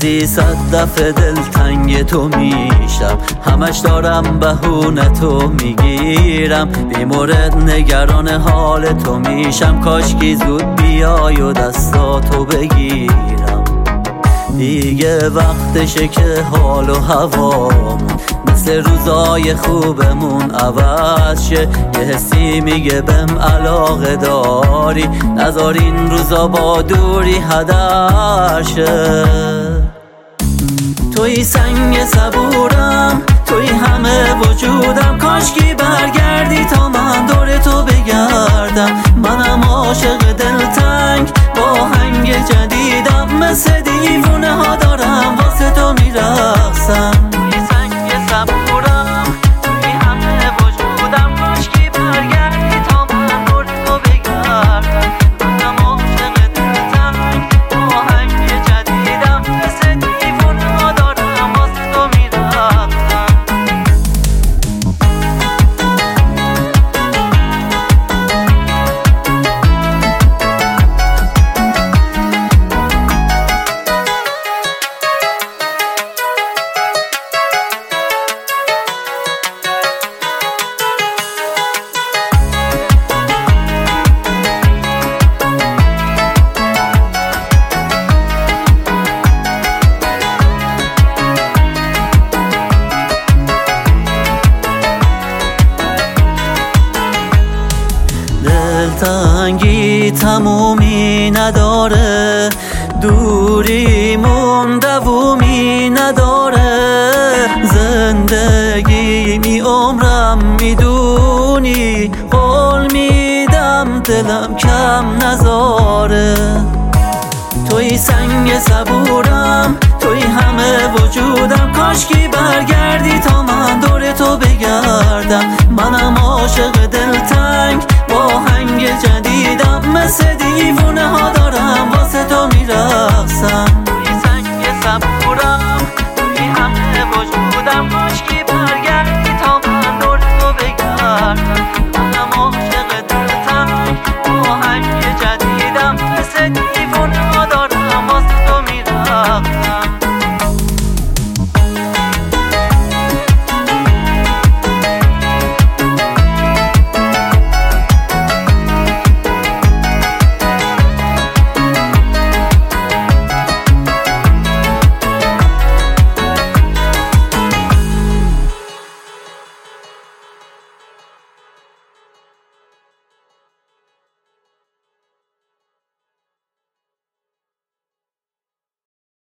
300 دفعه دلتنگ تو میشم، همش دارم بهونه تو میگیرم، بیمورد نگران حال تو میشم، کاشکی زود بیای و دستاتو بگیرم. دیگه وقتشه که حال و هوامون مثل روزای خوبمون عوض شه، یه حسی میگه بهم علاقه داری، نذار این روزا با دوری هدر شه. توی سنگ صبورم، توی همه وجودم، کاشکی برگردی تا من دور تو بگردم. منم عاشق دلتنگ با هنگ جدیدم، مثل دیوونه ها دارم واسه تو میرقصم. توی سنگ صبورم، توی همه وجودم، کاشکی برگردی تا من دور تو بگردم. منم عاشق دلتنگ با هنگ جدیدم، مثل دیوونه ها دارم واسه تو میرقصم. دلتنگی تمومی نداره، دوریمون دوومی نداره، زندگی می عمرم میدونی، قول میدم دلم کم نذاره. توی سنگ صبورم، توی همه وجودم، کاشکی برگردی تا من دور تو بگردم.